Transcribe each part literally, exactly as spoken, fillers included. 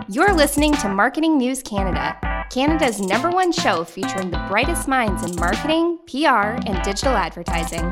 You're listening to Marketing News Canada, Canada's number one show featuring the brightest minds in marketing, P R, and digital advertising.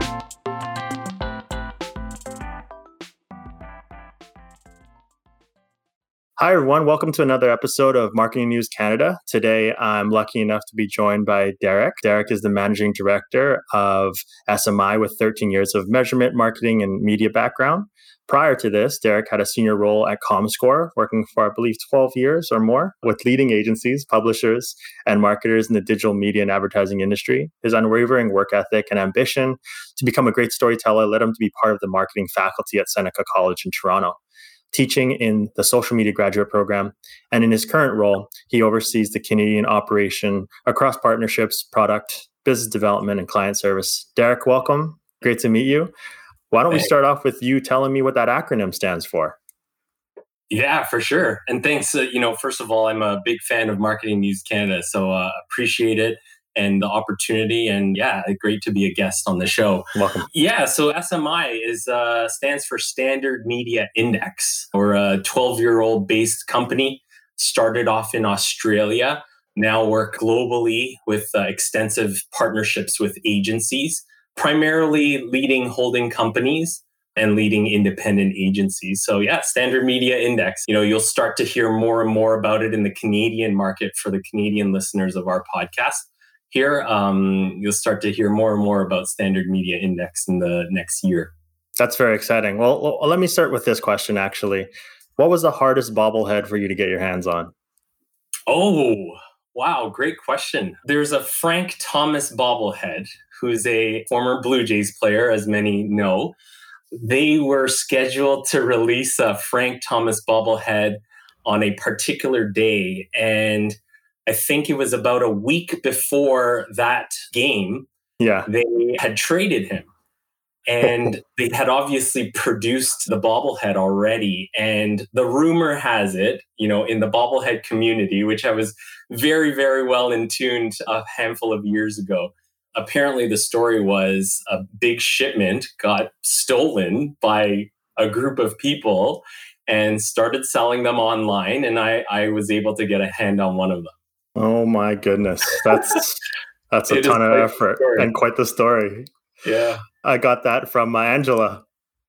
Hi, everyone. Welcome to another episode of Marketing News Canada. Today, I'm lucky enough to be joined by Derek. Derek is the Managing Director of S M I with thirteen years of measurement, marketing, and media background. Prior to this, Derek had a senior role at Comscore, working for, I believe, twelve years or more with leading agencies, publishers, and marketers in the digital media and advertising industry. His unwavering work ethic and ambition to become a great storyteller led him to be part of the marketing faculty at Seneca College in Toronto, teaching in the social media graduate program. And in his current role, he oversees the Canadian operation across partnerships, product, business development, and client service. Derek, welcome. Great to meet you. Why don't we start off with you telling me what that acronym stands for? Yeah, for sure. And thanks. Uh, you know, first of all, I'm a big fan of Marketing News Canada, so uh, appreciate it and the opportunity. And yeah, great to be a guest on the show. Welcome. Yeah, so S M I is uh, stands for Standard Media Index. We're a twelve-year-old based company, started off in Australia, now work globally with uh, extensive partnerships with agencies, primarily leading holding companies and leading independent agencies. So yeah, Standard Media Index. You know, you'll start to hear more and more about it in the Canadian market for the Canadian listeners of our podcast. Here, um, you'll start to hear more and more about Standard Media Index in the next year. That's very exciting. Well, well, let me start with this question, actually. What was the hardest bobblehead for you to get your hands on? Oh, wow. Great question. There's a Frank Thomas bobblehead, who's a former Blue Jays player, as many know. They were scheduled to release a Frank Thomas bobblehead on a particular day. And I think it was about a week before that game, yeah, they had traded him. And they had obviously produced the bobblehead already. And the rumor has it, you know, in the bobblehead community, which I was very, very well in tune a handful of years ago. Apparently, the story was a big shipment got stolen by a group of people and started selling them online. And I, I was able to get a hand on one of them. Oh my goodness. That's that's a ton of effort and quite the story. Yeah. I got that from uh, Angela.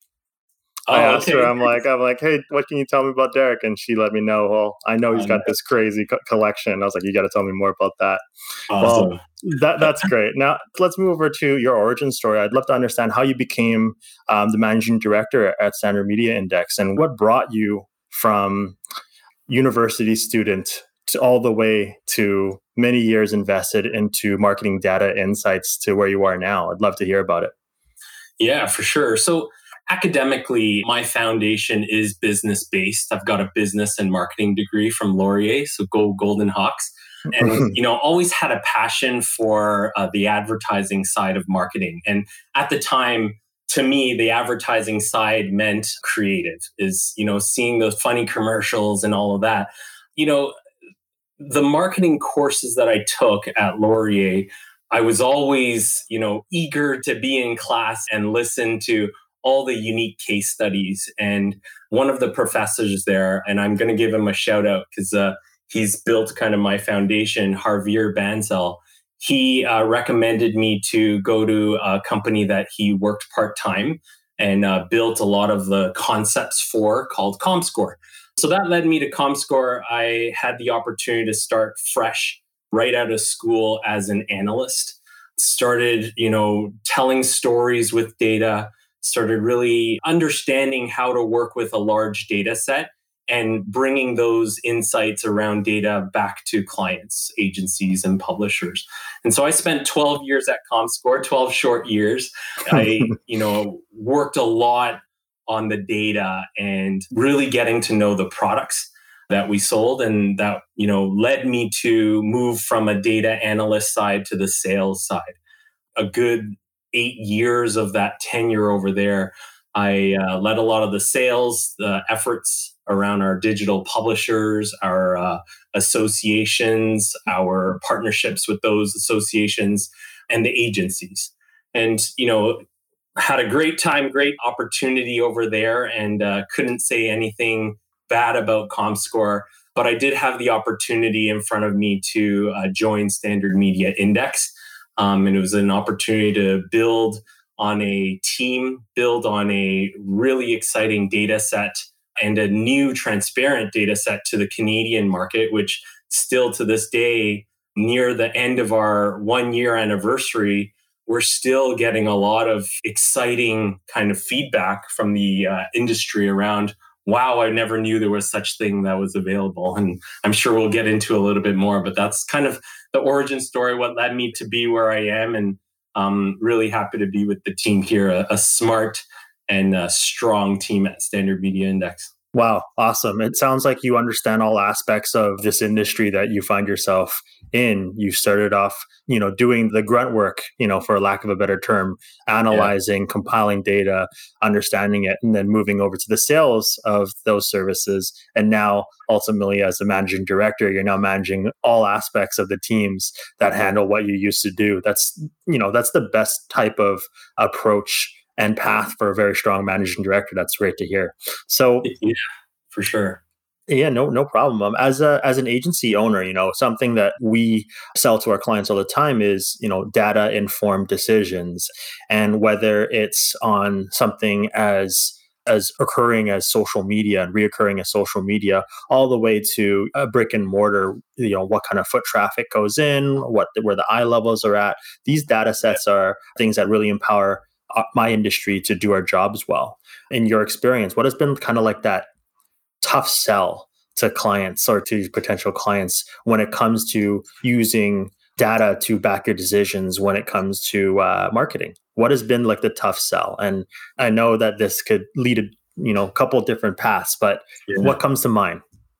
Oh, I asked okay. her, I'm like, I'm like, hey, what can you tell me about Derek? And she let me know, well, I know he's got this crazy co- collection. I was like, you got to tell me more about that. Awesome. Well, that that's great. Now, let's move over to your origin story. I'd love to understand how you became um, the managing director at Standard Media Index and what brought you from university student to all the way to many years invested into marketing data insights to where you are now. I'd love to hear about it. Yeah, for sure. So academically, my foundation is business-based. I've got a business and marketing degree from Laurier, so go Golden Hawks. And, you know, always had a passion for uh, the advertising side of marketing. And at the time, to me, the advertising side meant creative, is, you know, seeing those funny commercials and all of that. You know, the marketing courses that I took at Laurier, I was always, you know, eager to be in class and listen to all the unique case studies. And one of the professors there, and I'm going to give him a shout out because uh, he's built kind of my foundation, Javier Bansal. He uh, recommended me to go to a company that he worked part-time and uh, built a lot of the concepts for, called Comscore. So that led me to Comscore. I had the opportunity to start fresh right out of school as an analyst. Started, you know, telling stories with data, started really understanding how to work with a large data set and bringing those insights around data back to clients, agencies, and publishers. And so I spent twelve years at Comscore, twelve short years. I, you know, worked a lot on the data and really getting to know the products that we sold. And that, you know, led me to move from a data analyst side to the sales side. A good eight years of that tenure over there, I uh, led a lot of the sales, the efforts around our digital publishers, our uh, associations, our partnerships with those associations, and the agencies. And, you know, had a great time, great opportunity over there, and uh, couldn't say anything bad about Comscore. But I did have the opportunity in front of me to uh, join Standard Media Index. Um, and it was an opportunity to build on a team, build on a really exciting data set and a new transparent data set to the Canadian market, which still to this day, near the end of our one year anniversary, we're still getting a lot of exciting kind of feedback from the uh, industry around, wow, I never knew there was such thing that was available. And I'm sure we'll get into a little bit more, but that's kind of the origin story, what led me to be where I am. And I'm really happy to be with the team here, a, a smart and a strong team at Standard Media Index. Wow, awesome. It sounds like you understand all aspects of this industry that you find yourself in. You started off, you know, doing the grunt work, you know, for lack of a better term, analyzing, yeah. compiling data, understanding it, and then moving over to the sales of those services. And now ultimately as a managing director, you're now managing all aspects of the teams that handle what you used to do. That's, you know, that's the best type of approach and path for a very strong managing director. That's great to hear. So, yeah, for sure. Yeah, no, no problem. Um, as a as an agency owner, you know, something that we sell to our clients all the time is, you know, data informed decisions, and whether it's on something as as occurring as social media and reoccurring as social media, all the way to a brick and mortar, you know, what kind of foot traffic goes in, what where the eye levels are at. These data sets are things that really empower my industry to do our jobs well. In your experience, what has been kind of like that tough sell to clients or to potential clients when it comes to using data to back your decisions when it comes to uh, marketing? What has been like the tough sell? And I know that this could lead a you know a couple of different paths, but yeah. What comes to mind?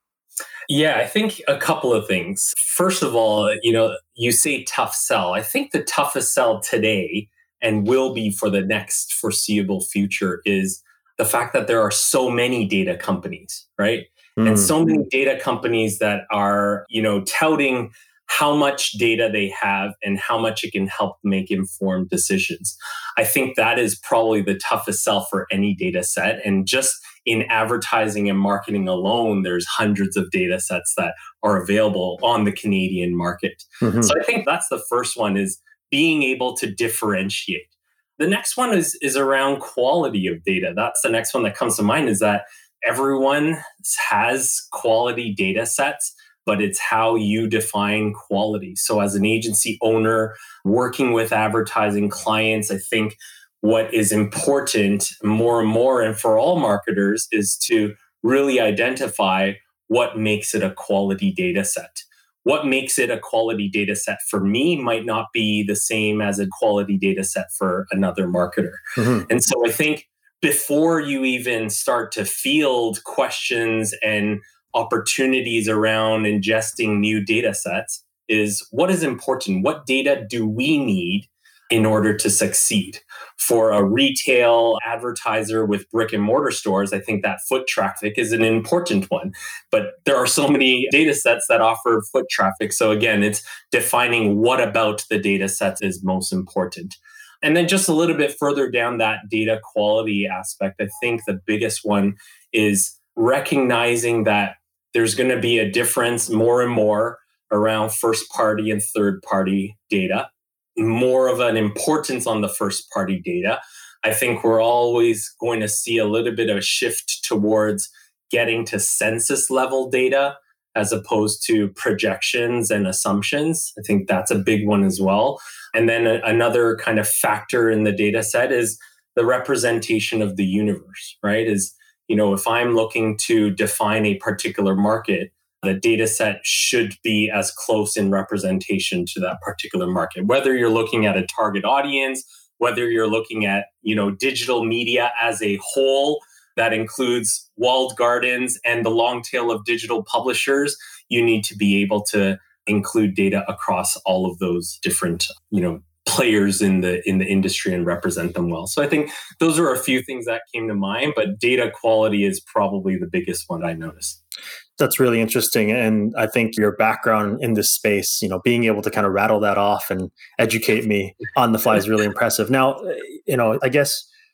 Yeah, I think a couple of things. First of all, you know, you say tough sell. I think the toughest sell today and will be for the next foreseeable future is the fact that there are so many data companies, right? Mm. And so many data companies that are, you know, touting how much data they have and how much it can help make informed decisions. I think that is probably the toughest sell for any data set. And just in advertising and marketing alone, there's hundreds of data sets that are available on the Canadian market. Mm-hmm. So I think that's the first one, is being able to differentiate. The next one is, is around quality of data. That's the next one that comes to mind, is that everyone has quality data sets, but it's how you define quality. So as an agency owner working with advertising clients, I think what is important more and more, and for all marketers, is to really identify what makes it a quality data set. What makes it a quality data set for me might not be the same as a quality data set for another marketer. Mm-hmm. And so I think before you even start to field questions and opportunities around ingesting new data sets, is what is important? What data do we need in order to succeed? For a retail advertiser with brick and mortar stores, I think that foot traffic is an important one. But there are so many data sets that offer foot traffic. So again, it's defining what about the data sets is most important. And then just a little bit further down that data quality aspect, I think the biggest one is recognizing that there's going to be a difference more and more around first party and third party data. More of an importance on the first party data. I think we're always going to see a little bit of a shift towards getting to census level data as opposed to projections and assumptions. I think that's a big one as well. And then a, another kind of factor in the data set is the representation of the universe, right? Is, you know, if I'm looking to define a particular market, the data set should be as close in representation to that particular market. Whether you're looking at a target audience, whether you're looking at, you know, digital media as a whole, that includes walled gardens and the long tail of digital publishers, you need to be able to include data across all of those different, you know, players in the in the industry and represent them well. So I think those are a few things that came to mind, but data quality is probably the biggest one I noticed. That's really interesting. And I think your background in this space, you know, being able to kind of rattle that off and educate me on the fly is really impressive. Now, you know, I guess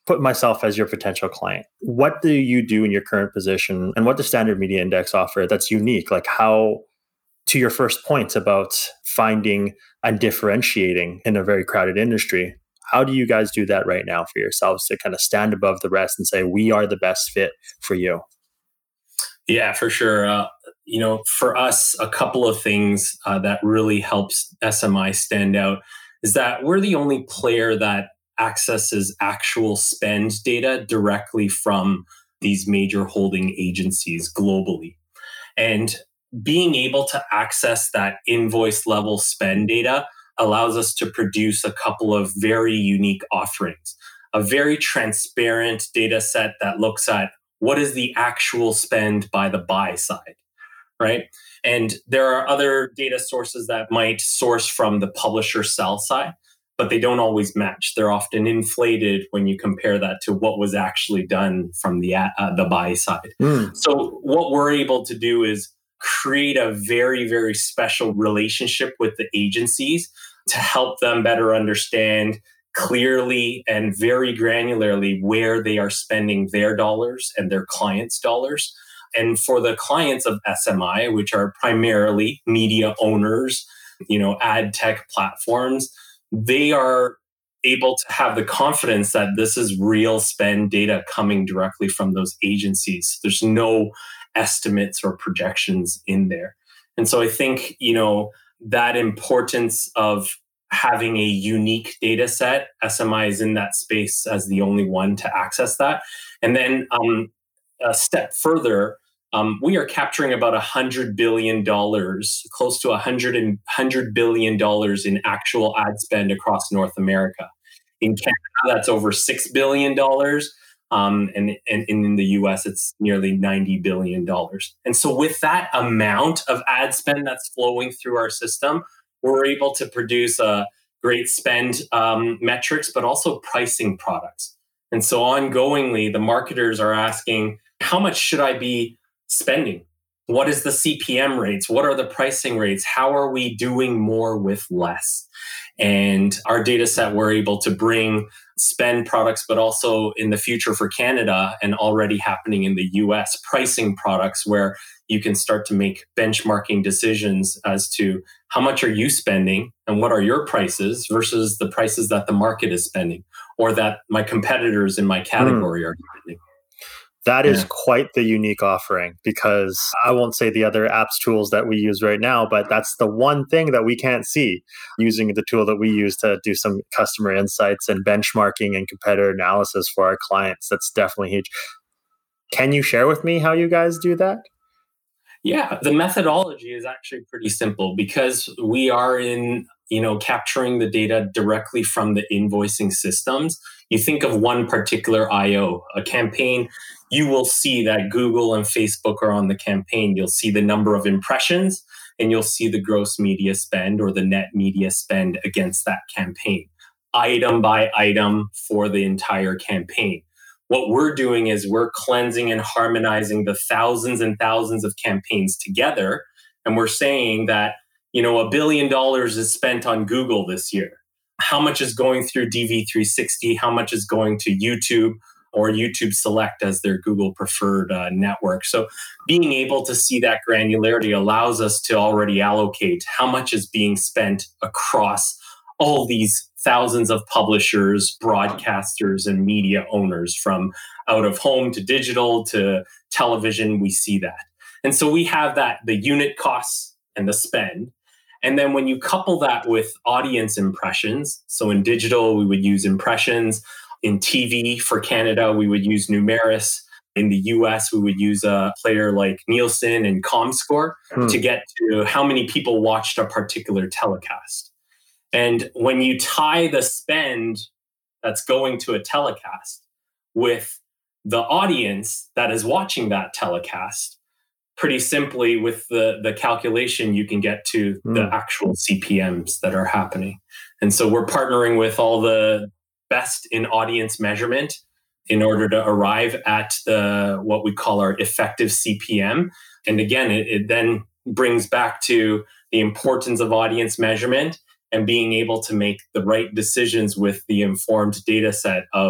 put myself as your potential client. What do you do in your current position, and what does Standard Media Index offer that's unique? Like how, to your first point about finding and differentiating in a very crowded industry, how do you guys do that right now for yourselves to kind of stand above the rest and say, we are the best fit for you? Yeah, for sure. Uh, you know, for us, a couple of things uh, that really helps S M I stand out is that we're the only player that accesses actual spend data directly from these major holding agencies globally. And being able to access that invoice level spend data allows us to produce a couple of very unique offerings. A very transparent data set that looks at what is the actual spend by the buy side, right? And there are other data sources that might source from the publisher sell side, but they don't always match. They're often inflated when you compare that to what was actually done from the uh, the buy side. Mm. So what we're able to do is create a very, very special relationship with the agencies to help them better understand clearly and very granularly where they are spending their dollars and their clients' dollars. And for the clients of S M I, which are primarily media owners, you know, ad tech platforms, they are able to have the confidence that this is real spend data coming directly from those agencies. There's no estimates or projections in there. And so I think, you know, that importance of having a unique data set, S M I is in that space as the only one to access that. And then um, a step further, um, we are capturing about one hundred billion dollars, close to one hundred, one hundred billion dollars in actual ad spend across North America. In Canada, that's over six billion dollars. Um, and, and, and in the U S, it's nearly ninety billion dollars. And so with that amount of ad spend that's flowing through our system, we're able to produce a great spend um, metrics, but also pricing products. And so ongoingly, the marketers are asking, how much should I be spending? What is the C P M rates? What are the pricing rates? How are we doing more with less? And our data set, we're able to bring spend products, but also in the future for Canada and already happening in the U S, pricing products where you can start to make benchmarking decisions as to how much are you spending and what are your prices versus the prices that the market is spending or that my competitors in my category mm. are spending. That is yeah. quite the unique offering, because I won't say the other apps tools that we use right now, but that's the one thing that we can't see using the tool that we use to do some customer insights and benchmarking and competitor analysis for our clients. That's definitely huge. Can you share with me how you guys do that? Yeah, the methodology is actually pretty simple because we are in, you know, capturing the data directly from the invoicing systems. You think of one particular I O, a campaign, you will see that Google and Facebook are on the campaign. You'll see the number of impressions and you'll see the gross media spend or the net media spend against that campaign, item by item for the entire campaign. What we're doing is we're cleansing and harmonizing the thousands and thousands of campaigns together. And we're saying that, you know, a billion dollars is spent on Google this year. How much is going through D V three sixty? How much is going to YouTube or YouTube Select as their Google preferred uh, network? So being able to see that granularity allows us to already allocate how much is being spent across all these thousands of publishers, broadcasters, and media owners, from out of home to digital to television. We see that. And so we have that, the unit costs and the spend. And then when you couple that with audience impressions, so in digital, we would use impressions. In T V for Canada, we would use Numeris. In the U S, we would use a player like Nielsen and Comscore hmm. to get to how many people watched a particular telecast. And when you tie the spend that's going to a telecast with the audience that is watching that telecast, pretty simply with the, the calculation, you can get to mm. the actual C P Ms that are happening. And so we're partnering with all the best in audience measurement in order to arrive at the what we call our effective C P M. And again, it, it then brings back to the importance of audience measurement and being able to make the right decisions with the informed data set of,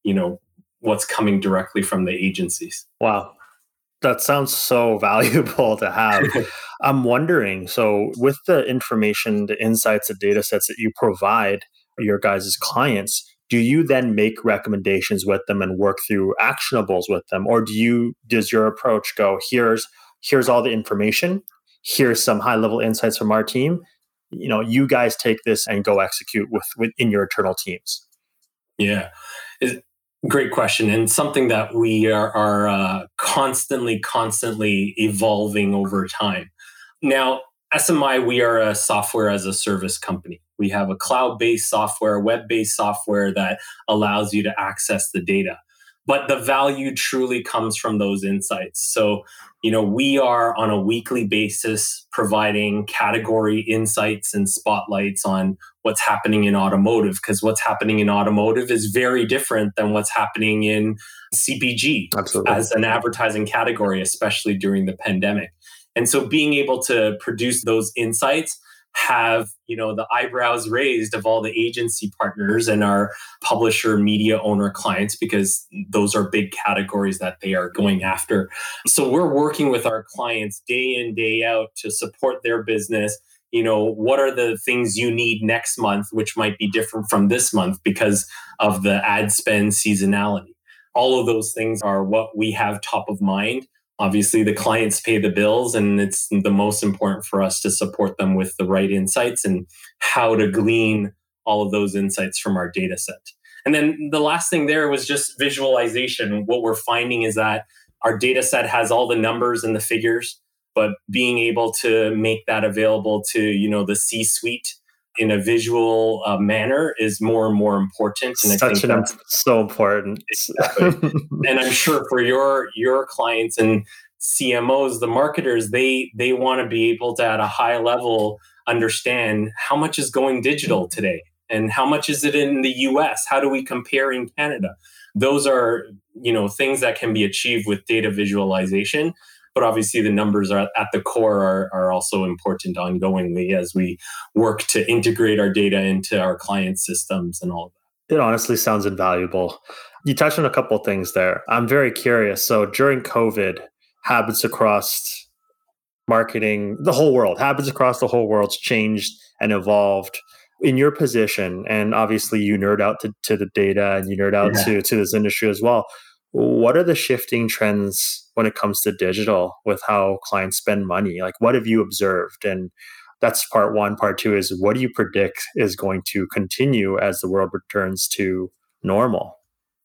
you know, what's coming directly from the agencies. Wow. That sounds so valuable to have. I'm wondering, so with the information, the insights, the data sets that you provide your guys' clients, do you then make recommendations with them and work through actionables with them? Or do you, does your approach go, here's, here's all the information, here's some high level insights from our team, you know, you guys take this and go execute with within your internal teams? Yeah. It's, Great question, and something that we are, are uh, constantly, constantly evolving over time. Now, S M I, we are a software as a service company. We have a cloud-based software, web-based software that allows you to access the data. But the value truly comes from those insights. So, you know, we are on a weekly basis providing category insights and spotlights on what's happening in automotive, because what's happening in automotive is very different than what's happening in C P G. Absolutely. As an advertising category, especially during the pandemic. And so being able to produce those insights have, you know, the eyebrows raised of all the agency partners and our publisher media owner clients, because those are big categories that they are going after. So we're working with our clients day in, day out to support their business. You know, what are the things you need next month, which might be different from this month because of the ad spend seasonality. All of those things are what we have top of mind. Obviously, the clients pay the bills, and it's the most important for us to support them with the right insights and how to glean all of those insights from our data set. And then the last thing there was just visualization. What we're finding is that our data set has all the numbers and the figures, but being able to make that available to, you know, the C-suite in a visual uh, manner is more and more important. And Such I think an that's imp- so important. exactly. And I'm sure for your your clients and C M Os, the marketers, they they want to be able to at a high level understand how much is going digital today and how much is it in the U S? How do we compare in Canada? Those are, you know, things that can be achieved with data visualization. But obviously the numbers are at the core are, are also important ongoingly as we work to integrate our data into our client systems and all of that. It honestly sounds invaluable. You touched on a couple of things there. I'm very curious. So during COVID, habits across marketing, the whole world, habits across the whole world's changed and evolved. In your position, and obviously you nerd out to, to the data and you nerd out Yeah. to, to this industry as well. What are the shifting trends when it comes to digital with how clients spend money? Like, what have you observed? And that's part one. Part two is, what do you predict is going to continue as the world returns to normal?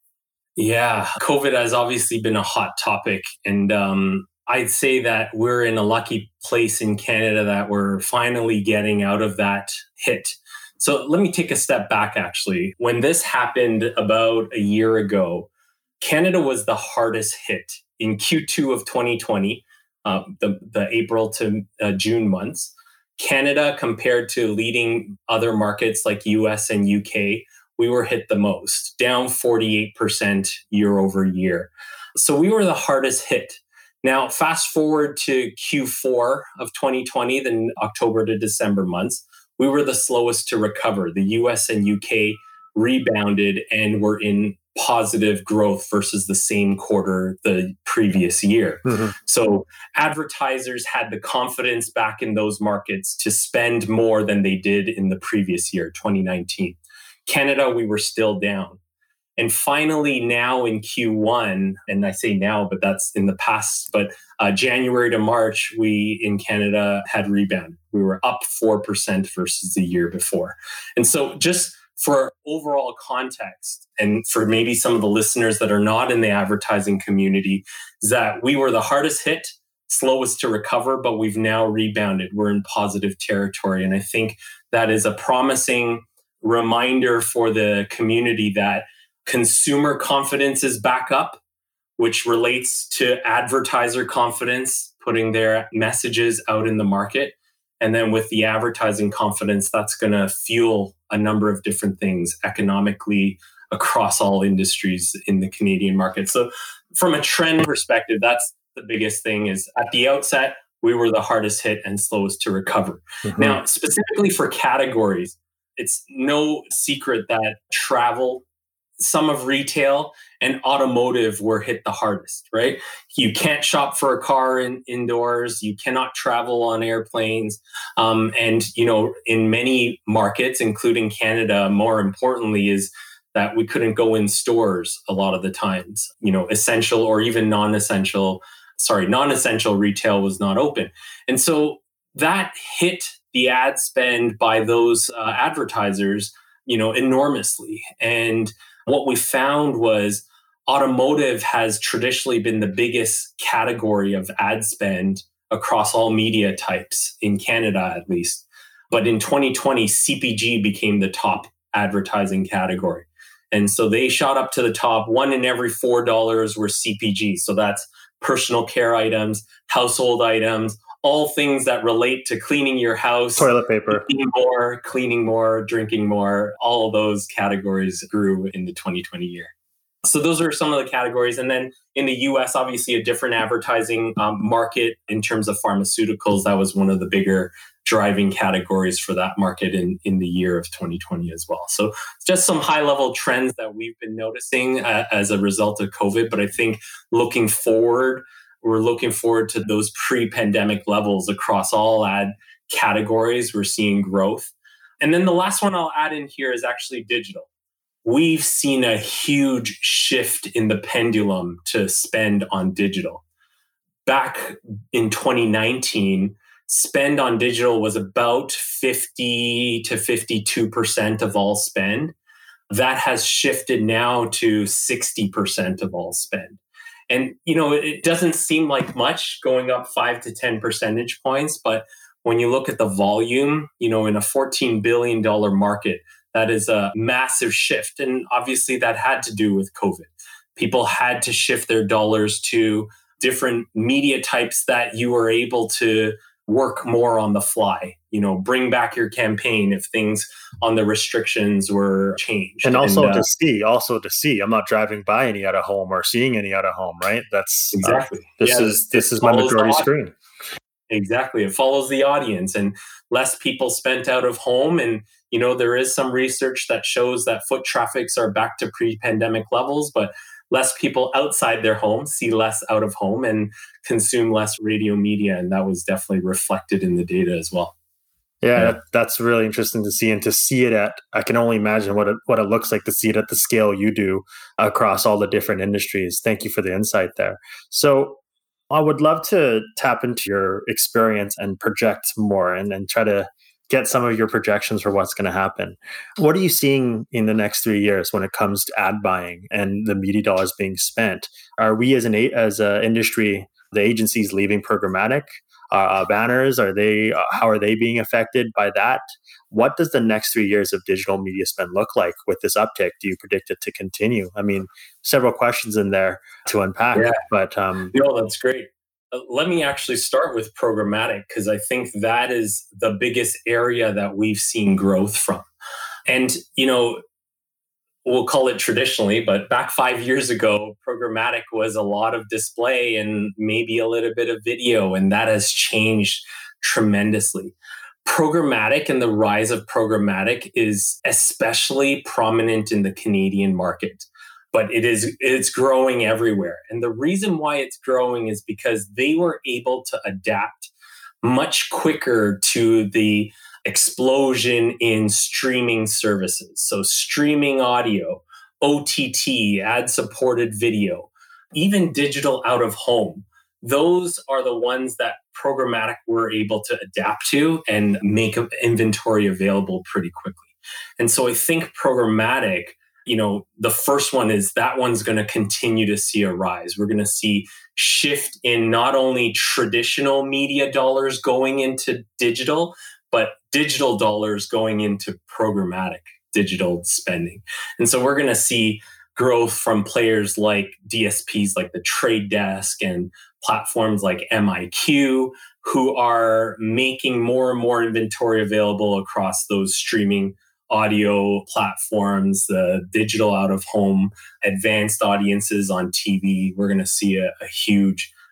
Yeah, COVID has obviously been a hot topic. And um, I'd say that we're in a lucky place in Canada that we're finally getting out of that hit. So let me take a step back, actually. When this happened about a year ago, Canada was the hardest hit in Q two of twenty twenty, uh, the, the April to uh, June months. Canada, compared to leading other markets like U S and U K, we were hit the most, down forty-eight percent year over year. So we were the hardest hit. Now, fast forward to Q four of twenty twenty, then October to December months, we were the slowest to recover. The U S and U K rebounded and were in positive growth versus the same quarter the previous year. Mm-hmm. So advertisers had the confidence back in those markets to spend more than they did in the previous year, twenty nineteen. Canada, we were still down. And finally, now in Q one, and I say now, but that's in the past, but uh, January to March, we in Canada had rebounded. We were up four percent versus the year before. And so just for overall context, and for maybe some of the listeners that are not in the advertising community, is that we were the hardest hit, slowest to recover, but we've now rebounded. We're in positive territory. And I think that is a promising reminder for the community that consumer confidence is back up, which relates to advertiser confidence, putting their messages out in the market. And then with the advertising confidence, that's going to fuel a number of different things economically across all industries in the Canadian market. So from a trend perspective, that's the biggest thing is at the outset, we were the hardest hit and slowest to recover. Mm-hmm. Now, specifically for categories, it's no secret that travel some of retail, and automotive were hit the hardest, right? You can't shop for a car in, indoors. You cannot travel on airplanes. Um, and, you know, in many markets, including Canada, more importantly, is that we couldn't go in stores a lot of the times. You know, essential or even non-essential, sorry, non-essential retail was not open. And so that hit the ad spend by those uh, advertisers, you know, enormously. And what we found was automotive has traditionally been the biggest category of ad spend across all media types in Canada, at least. But in twenty twenty, C P G became the top advertising category. And so they shot up to the top. One in every four dollars were C P G. So that's personal care items, household items, all things that relate to cleaning your house. Toilet paper. Eating more, cleaning more, drinking more. All of those categories grew in the twenty twenty year. So those are some of the categories. And then in the U S, obviously a different advertising um, market in terms of pharmaceuticals. That was one of the bigger driving categories for that market in, in the year of twenty twenty as well. So just some high level trends that we've been noticing uh, as a result of COVID. But I think looking forward, we're looking forward to those pre-pandemic levels across all ad categories. We're seeing growth. And then the last one I'll add in here is actually digital. We've seen a huge shift in the pendulum to spend on digital. Back in twenty nineteen, spend on digital was about fifty to fifty-two percent of all spend. That has shifted now to sixty percent of all spend. And, you know, it doesn't seem like much going up five to ten percentage points, but when you look at the volume, you know, in a fourteen billion dollars market, that is a massive shift. And obviously that had to do with COVID. People had to shift their dollars to different media types that you were able to work more on the fly, you know, bring back your campaign if things on the restrictions were changed. And also and, uh, to see, also to see, I'm not driving by any out of home or seeing any out of home, right? That's exactly. Uh, this yeah, is, this is my majority screen. Exactly. It follows the audience, and less people spent out of home. And, you know, there is some research that shows that foot traffics are back to pre-pandemic levels, but less people outside their home see less out of home and consume less radio media. And that was definitely reflected in the data as well. Yeah, Yeah. That, that's really interesting to see. And to see it at, I can only imagine what it, what it looks like to see it at the scale you do across all the different industries. Thank you for the insight there. So I would love to tap into your experience and project more and, and try to get some of your projections for what's going to happen. What are you seeing in the next three years when it comes to ad buying and the media dollars being spent? Are we as an as an industry, the agencies leaving programmatic? Uh, banners, are they? Uh, how are they being affected by that? What does the next three years of digital media spend look like with this uptick? Do you predict it to continue? I mean, several questions in there to unpack. Yeah. But um, no, that's great. Uh, let me actually start with programmatic, because I think that is the biggest area that we've seen growth from. And, you know, we'll call it traditionally, but back five years ago, programmatic was a lot of display and maybe a little bit of video, and that has changed tremendously. Programmatic and the rise of programmatic is especially prominent in the Canadian market, but it is it's growing everywhere. And the reason why it's growing is because they were able to adapt much quicker to the explosion in streaming services. So streaming audio, O T T, ad-supported video, even digital out of home. Those are the ones that programmatic were able to adapt to and make inventory available pretty quickly. And so I think programmatic, you know, the first one is that one's going to continue to see a rise. We're going to see shift in not only traditional media dollars going into digital, but digital dollars going into programmatic digital spending. And so we're going to see growth from players like D S Ps like the Trade Desk and platforms like M I Q, who are making more and more inventory available across those streaming audio platforms, the digital out of home, advanced audiences on T V. We're going to see a, a huge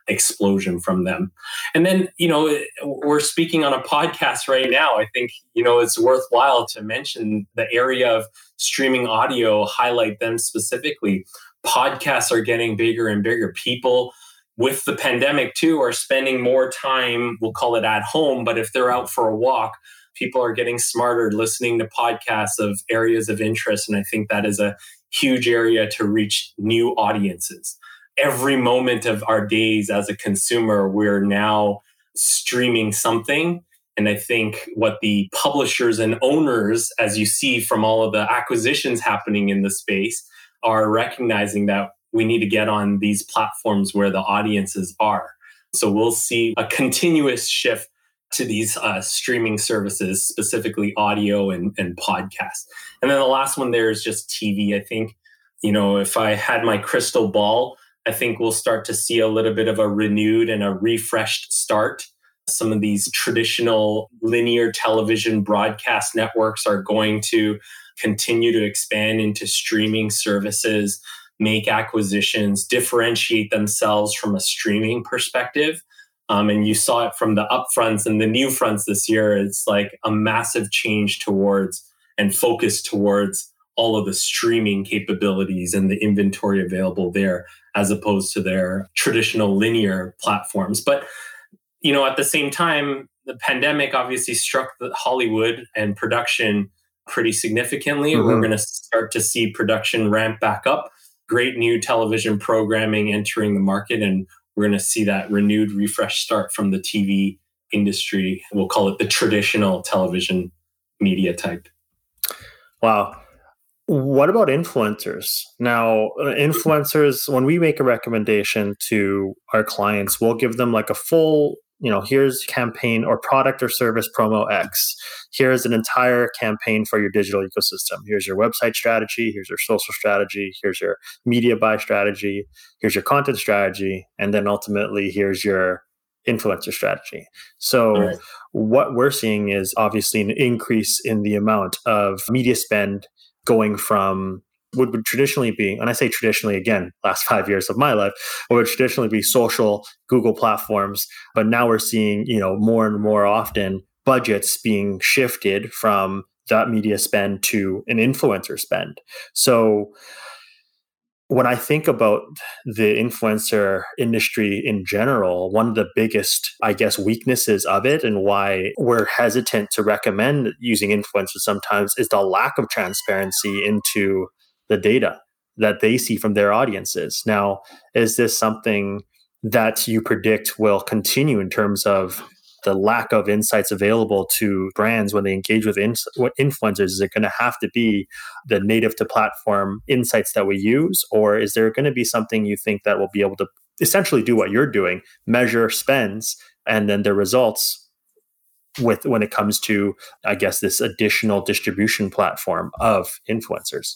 explosion from them. And then, you know, we're speaking on a podcast right now. I think, you know, it's worthwhile to mention the area of streaming audio, highlight them specifically. Podcasts are getting bigger and bigger. People with the pandemic too are spending more time, we'll call it at home, but if they're out for a walk, people are getting smarter listening to podcasts of areas of interest. And I think that is a huge area to reach new audiences. Every moment of our days as a consumer, we're now streaming something. And I think what the publishers and owners, as you see from all of the acquisitions happening in the space, are recognizing that we need to get on these platforms where the audiences are. So we'll see a continuous shift to these uh, streaming services, specifically audio and, and podcasts. And then the last one there is just T V. I think, you know, if I had my crystal ball, I think we'll start to see a little bit of a renewed and a refreshed start. Some of these traditional linear television broadcast networks are going to continue to expand into streaming services, make acquisitions, differentiate themselves from a streaming perspective. Um, and you saw it from the upfronts and the new fronts this year. It's like a massive change towards and focus towards all of the streaming capabilities and the inventory available there, as opposed to their traditional linear platforms. But, you know, at the same time, the pandemic obviously struck the Hollywood and production pretty significantly. Mm-hmm. We're going to start to see production ramp back up. Great new television programming entering the market, and we're going to see that renewed refresh start from the T V industry. We'll call it the traditional television media type. Wow. What about influencers? Now, influencers, when we make a recommendation to our clients, we'll give them like a full, you know, here's campaign or product or service promo X. Here's an entire campaign for your digital ecosystem. Here's your website strategy. Here's your social strategy. Here's your media buy strategy. Here's your content strategy. And then ultimately, here's your influencer strategy. So right. What we're seeing is obviously an increase in the amount of media spend going from what would traditionally be, and I say traditionally again, last five years of my life, what would traditionally be social Google platforms. But now we're seeing, you know, more and more often budgets being shifted from that media spend to an influencer spend. So when I think about the influencer industry in general, one of the biggest, I guess, weaknesses of it and why we're hesitant to recommend using influencers sometimes is the lack of transparency into the data that they see from their audiences. Now, is this something that you predict will continue in terms of the lack of insights available to brands when they engage with in- influencers? Is it going to have to be the native to platform insights that we use? Or is there going to be something you think that will be able to essentially do what you're doing, measure spends, and then the results with when it comes to, I guess, this additional distribution platform of influencers?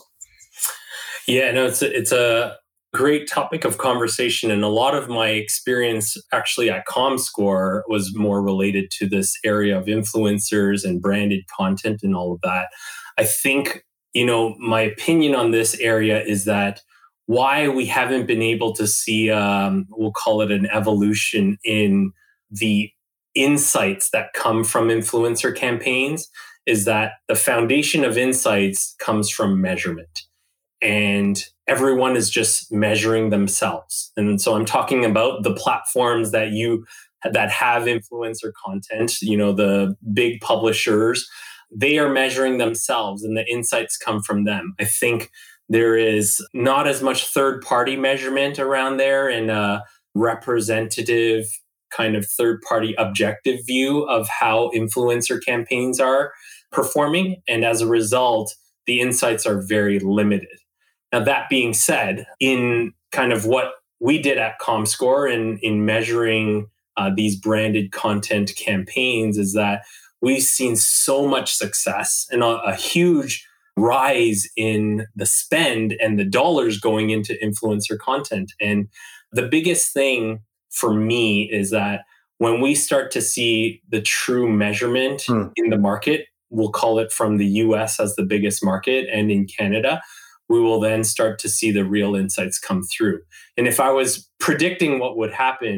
Yeah, no, it's a, it's a great topic of conversation. And a lot of my experience actually at Comscore was more related to this area of influencers and branded content and all of that. I think, you know, my opinion on this area is that why we haven't been able to see, um, we'll call it an evolution in the insights that come from influencer campaigns is that the foundation of insights comes from measurement. And everyone is just measuring themselves. And so I'm talking about the platforms that you that have influencer content, you know, the big publishers, they are measuring themselves and the insights come from them. I think there is not as much third-party measurement around there and a representative kind of third-party objective view of how influencer campaigns are performing. And as a result, the insights are very limited. Now, that being said, in kind of what we did at Comscore in, in measuring uh, these branded content campaigns is that we've seen so much success and a, a huge rise in the spend and the dollars going into influencer content. And the biggest thing for me is that when we start to see the true measurement hmm. in the market, we'll call it from the U S as the biggest market and in Canada, we will then start to see the real insights come through. And if I was predicting what would happen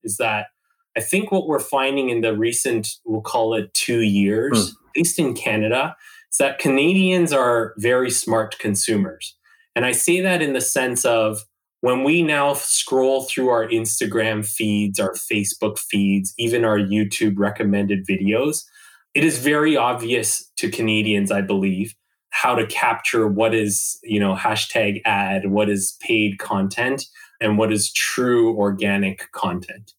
is that I think what we're finding in the recent, we'll call it two years, mm. at least in Canada, is that Canadians are very smart consumers. And I say that in the sense of when we now scroll through our Instagram feeds, our Facebook feeds, even our YouTube recommended videos, it is very obvious to Canadians, I believe, how to capture what is, you know, hashtag ad, what is paid content, and what is true organic content.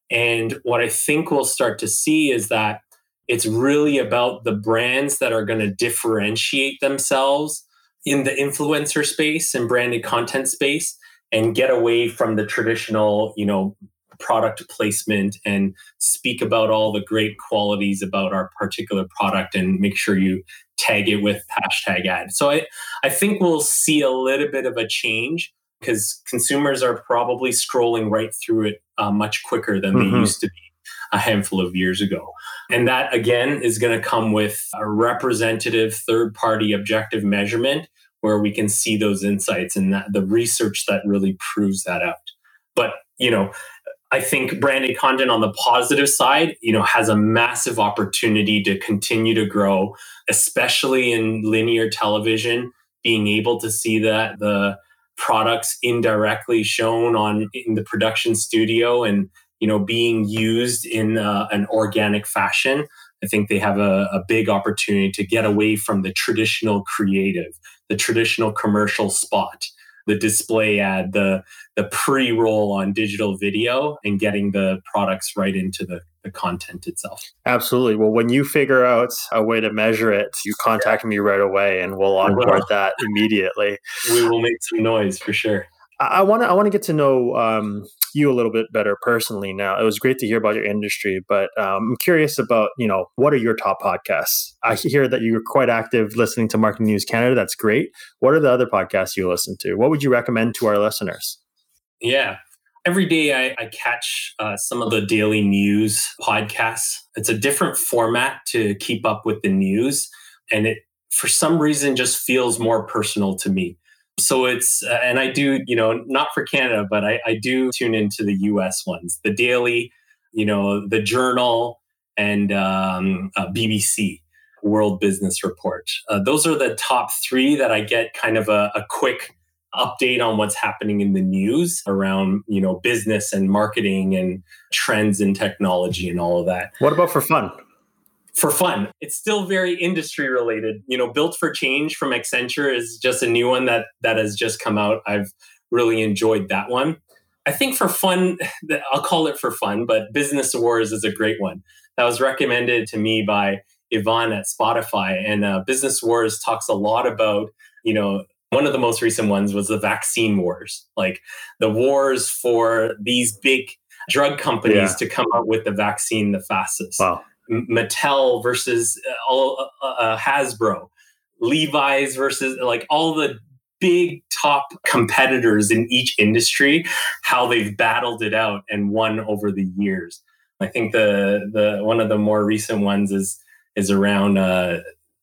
And what I think we'll start to see is that it's really about the brands that are going to differentiate themselves in the influencer space and branded content space and get away from the traditional, you know, product placement and speak about all the great qualities about our particular product and make sure you tag it with hashtag ad. So I, I think we'll see a little bit of a change because consumers are probably scrolling right through it uh, much quicker than mm-hmm. they used to be a handful of years ago. And that, again, is going to come with a representative third-party objective measurement where we can see those insights and that, the research that really proves that out. But, you know, I think branded content on the positive side, you know, has a massive opportunity to continue to grow, especially in linear television, being able to see that the products indirectly shown on in the production studio and, you know, being used in uh, an organic fashion. I think they have a, a big opportunity to get away from the traditional creative, the traditional commercial spot, the display ad, the the pre-roll on digital video, and getting the products right into the, the content itself. Absolutely. Well, when you figure out a way to measure it, you contact yeah. me right away and we'll onboard that immediately. We will make some noise for sure. I want to I want to get to know um, you a little bit better personally now. It was great to hear about your industry, but um, I'm curious about, you know, what are your top podcasts? I hear that you're quite active listening to Marketing News Canada. That's great. What are the other podcasts you listen to? What would you recommend to our listeners? Yeah. Every day I, I catch uh, some of the daily news podcasts. It's a different format to keep up with the news. And it, for some reason, just feels more personal to me. So it's, uh, and I do, you know, not for Canada, but I, I do tune into the U S ones, the Daily, you know, the Journal, and um, uh, B B C, World Business Report. Uh, those are the top three that I get kind of a, a quick update on what's happening in the news around, you know, business and marketing and trends in technology and all of that. What about for fun? For fun, it's still very industry related. You know, Built for Change from Accenture is just a new one that that has just come out. I've really enjoyed that one. I think for fun, I'll call it for fun, but Business Wars is a great one. That was recommended to me by Yvonne at Spotify. And uh, Business Wars talks a lot about, you know, one of the most recent ones was the vaccine wars, like the wars for these big drug companies yeah. to come out with the vaccine the fastest. Wow. Mattel versus uh, uh, Hasbro, Levi's versus like all the big top competitors in each industry, how they've battled it out and won over the years. I think the the one of the more recent ones is is around uh,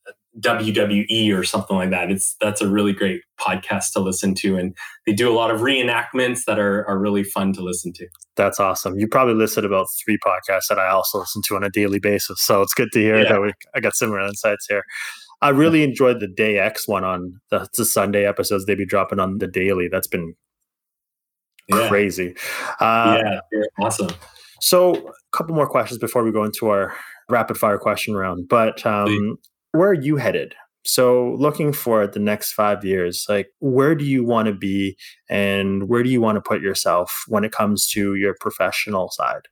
W W E or something like that. It's that's a really great podcast to listen to, and they do a lot of reenactments that are are really fun to listen to. That's awesome. You probably listed about three podcasts that I also listen to on a daily basis, so it's good to hear yeah. that we I got similar insights here. I really enjoyed the Day X one on the, the Sunday episodes they be dropping on the daily. That's been yeah. crazy. Uh, yeah, they're awesome. So, a couple more questions before we go into our rapid fire question round. But um, where are you headed? So looking for the next five years, like where do you want to be and where do you want to put yourself when it comes to your professional side?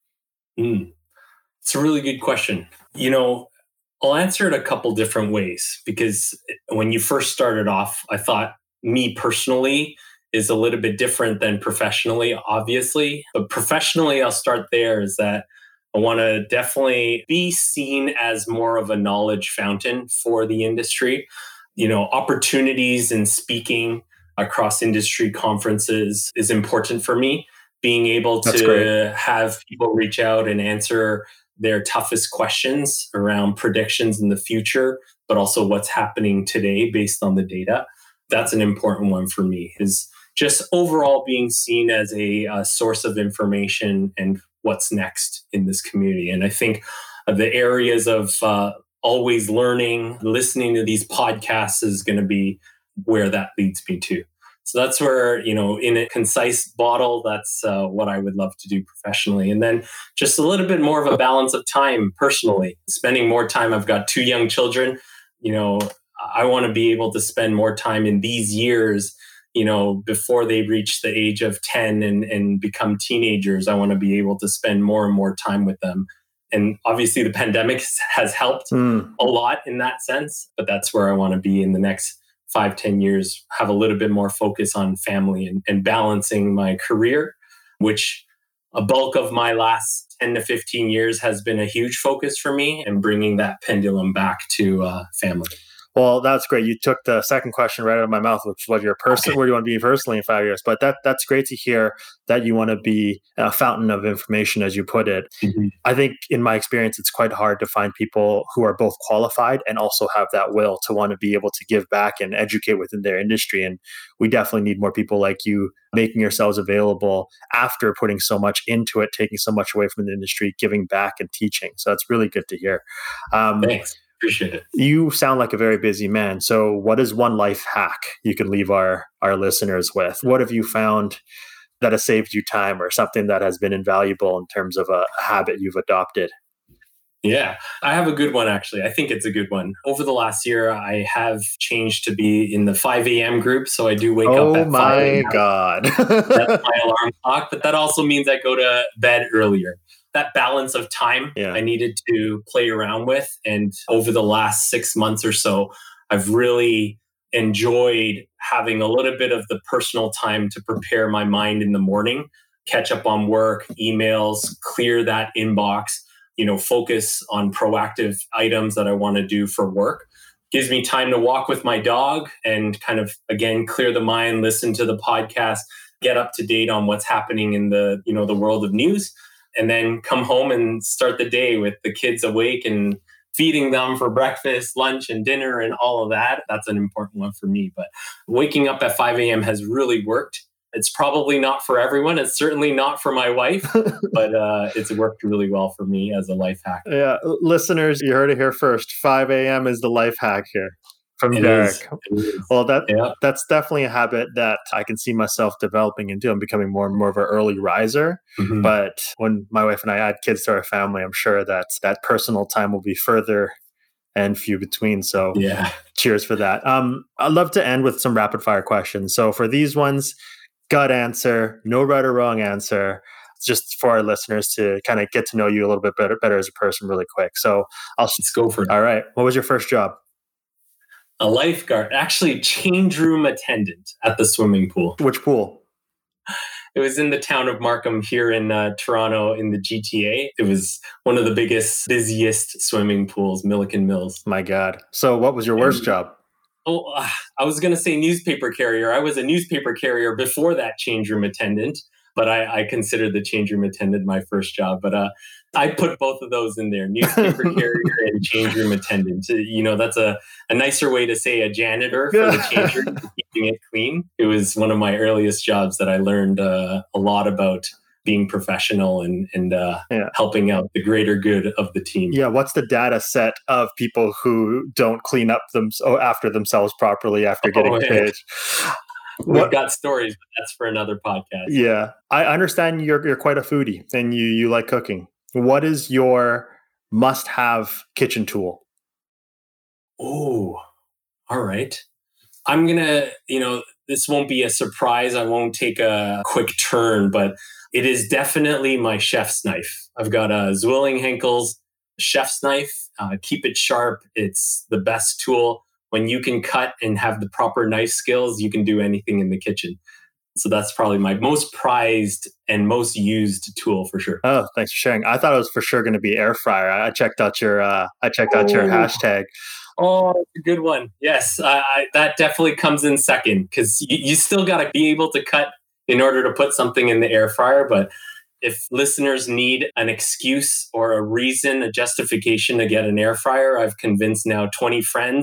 Mm. It's a really good question. You know, I'll answer it a couple different ways because when you first started off, I thought me personally is a little bit different than professionally, obviously. But professionally, I'll start there is that I want to definitely be seen as more of a knowledge fountain for the industry. You know, opportunities in speaking across industry conferences is important for me. Being able That's to great. have people reach out and answer their toughest questions around predictions in the future, but also what's happening today based on the data. That's an important one for me, is just overall being seen as a, a source of information and what's next in this community. And I think the areas of uh, always learning, listening to these podcasts is going to be where that leads me to. So that's where, you know, in a concise bottle, that's uh, what I would love to do professionally. And then just a little bit more of a balance of time personally, spending more time. I've got two young children. You know, I want to be able to spend more time in these years, you know, before they reach the age of ten and, and become teenagers. I want to be able to spend more and more time with them. And obviously the pandemic has helped mm. a lot in that sense, but that's where I want to be in the next five, ten years, have a little bit more focus on family and, and balancing my career, which a bulk of my last ten to fifteen years has been a huge focus for me, and bringing that pendulum back to uh, family. Well, that's great. You took the second question right out of my mouth, which was your person, okay. Where do you want to be personally in five years? But that that's great to hear that you want to be a fountain of information, as you put it. Mm-hmm. I think in my experience, it's quite hard to find people who are both qualified and also have that will to want to be able to give back and educate within their industry. And we definitely need more people like you making yourselves available after putting so much into it, taking so much away from the industry, giving back and teaching. So that's really good to hear. Um, Thanks. Appreciate it. You sound like a very busy man. So what is one life hack you could leave our, our listeners with? What have you found that has saved you time, or something that has been invaluable in terms of a, a habit you've adopted? Yeah, I have a good one, actually. I think it's a good one. Over the last year, I have changed to be in the five a.m. group. So I do wake oh up at five a.m. Oh my God. That's my alarm clock. But that also means I go to bed earlier. That balance of time yeah. I needed to play around with. And over the last six months or so, I've really enjoyed having a little bit of the personal time to prepare my mind in the morning, catch up on work, emails, clear that inbox, you know, focus on proactive items that I want to do for work. Gives me time to walk with my dog and kind of, again, clear the mind, listen to the podcast, get up to date on what's happening in the, you know, the world of news. And then come home and start the day with the kids awake and feeding them for breakfast, lunch, and dinner and all of that. That's an important one for me. But waking up at five a.m. has really worked. It's probably not for everyone. It's certainly not for my wife, but uh, it's worked really well for me as a life hack. Yeah, listeners, you heard it here first. five a.m. is the life hack here. From it Derek. Is. It is. Well, that yeah. that's definitely a habit that I can see myself developing into. I'm becoming more and more of an early riser. Mm-hmm. But when my wife and I add kids to our family, I'm sure that that personal time will be further and few between. So yeah. Cheers for that. Um, I'd love to end with some rapid fire questions. So for these ones, gut answer, no right or wrong answer, just for our listeners to kind of get to know you a little bit better, better as a person really quick. So I'll Let's go for it. All right. What was your first job? A lifeguard, actually change room attendant at the swimming pool. Which pool? It was in the town of Markham here in uh, Toronto in the G T A. It was one of the biggest, busiest swimming pools, Milliken Mills. My God. So what was your worst and, job? Oh, uh, I was going to say newspaper carrier. I was a newspaper carrier before that change room attendant, but I, I considered the change room attendant my first job. But uh, I put both of those in there, newspaper carrier and change room attendant. You know, that's a, a nicer way to say a janitor for the change room, keeping it clean. It was one of my earliest jobs that I learned uh, a lot about being professional and, and uh, yeah. helping out the greater good of the team. Yeah. What's the data set of people who don't clean up them after themselves properly after getting oh, paid? We've what? got stories, but that's for another podcast. Yeah. I understand you're you're quite a foodie and you you like cooking. What is your must-have kitchen tool? Oh, all right. I'm going to, you know, this won't be a surprise. I won't take a quick turn, but it is definitely my chef's knife. I've got a Zwilling Henkel's chef's knife. Uh, keep it sharp. It's the best tool. When you can cut and have the proper knife skills, you can do anything in the kitchen. So that's probably my most prized and most used tool for sure. Oh, thanks for sharing. I thought it was for sure going to be air fryer. I checked out your uh, I checked out oh. your hashtag. Oh, that's a good one. Yes, I, I, that definitely comes in second because you, you still got to be able to cut in order to put something in the air fryer. But if listeners need an excuse or a reason, a justification to get an air fryer, I've convinced now twenty friends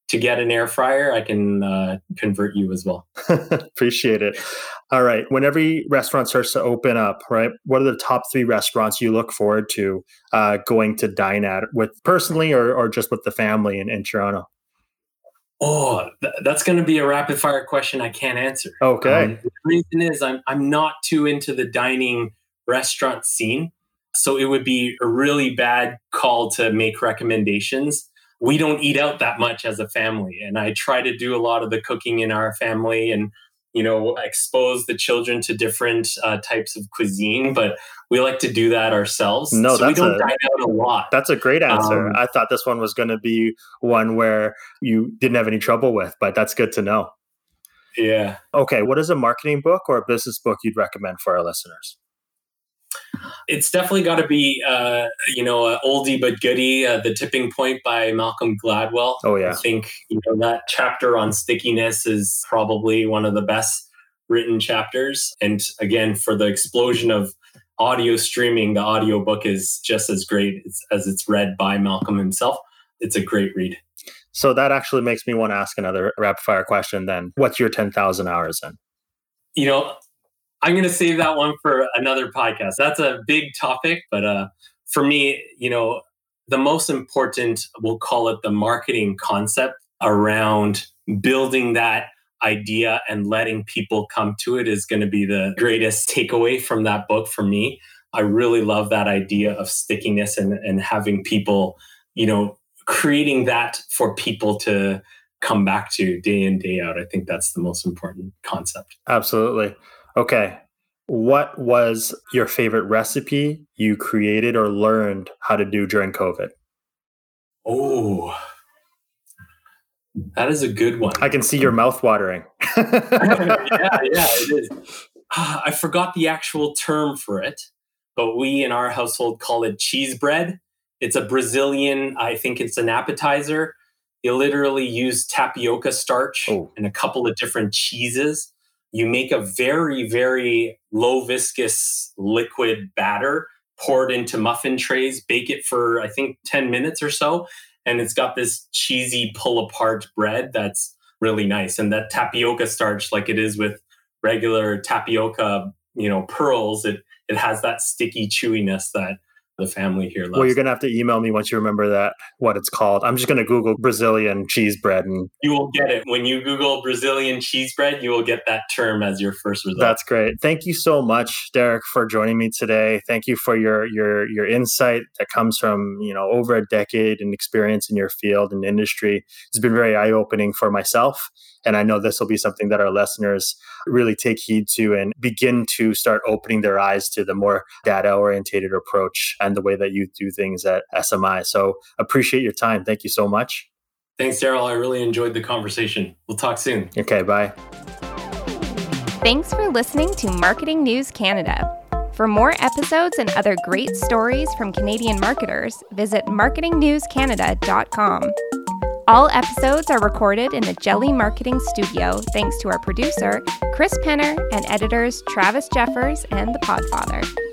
to get an air fryer, I can uh, convert you as well. Appreciate it. All right. When every restaurant starts to open up, right, what are the top three restaurants you look forward to uh, going to dine at, with personally or, or just with the family in, in Toronto? Oh, th- that's going to be a rapid fire question I can't answer. Okay. Um, the reason is I'm I'm not too into the dining restaurant scene. So it would be a really bad call to make recommendations. We don't eat out that much as a family. And I try to do a lot of the cooking in our family and, you know, expose the children to different uh, types of cuisine. But we like to do that ourselves. No, so we that's don't a, dine out a lot. That's a great answer. Um, I thought this one was going to be one where you didn't have any trouble with, but that's good to know. Yeah. Okay. What is a marketing book or a business book you'd recommend for our listeners? It's definitely got to be, uh, you know, uh, oldie but goodie, uh, The Tipping Point by Malcolm Gladwell. Oh, yeah. I think, you know, that chapter on stickiness is probably one of the best written chapters. And again, for the explosion of audio streaming, the audiobook is just as great as, as it's read by Malcolm himself. It's a great read. So that actually makes me want to ask another rapid fire question then. What's your ten thousand hours in? You know, I'm going to save that one for another podcast. That's a big topic, but uh, for me, you know, the most important, we'll call it the marketing concept around building that idea and letting people come to it is going to be the greatest takeaway from that book for me. I really love that idea of stickiness and, and having people, you know, creating that for people to come back to day in, day out. I think that's the most important concept. Absolutely. Okay. What was your favorite recipe you created or learned how to do during COVID? Oh, that is a good one. I can see your mouth watering. yeah, yeah, it is. I forgot the actual term for it, but we in our household call it cheese bread. It's a Brazilian, I think it's an appetizer. You literally use tapioca starch oh. and a couple of different cheeses. You make a very, very low viscous liquid batter, pour it into muffin trays, bake it for, I think, ten minutes or so. And it's got this cheesy pull apart bread that's really nice. And that tapioca starch, like it is with regular tapioca, you know, pearls, it it has that sticky chewiness that the family here loves. Well, you're going to have to email me once you remember that, what it's called. I'm just going to Google Brazilian cheese bread. And you will get it. When you Google Brazilian cheese bread, you will get that term as your first result. That's great. Thank you so much, Derek, for joining me today. Thank you for your your your insight that comes from, you know, over a decade and experience in your field and industry. It's been very eye-opening for myself. And I know this will be something that our listeners really take heed to and begin to start opening their eyes to the more data-oriented approach and the way that you do things at S M I. So appreciate your time. Thank you so much. Thanks, Daryl. I really enjoyed the conversation. We'll talk soon. Okay, bye. Thanks for listening to Marketing News Canada. For more episodes and other great stories from Canadian marketers, visit marketing news canada dot com. All episodes are recorded in the Jelly Marketing Studio thanks to our producer, Chris Penner, and editors Travis Jeffers and The Podfather.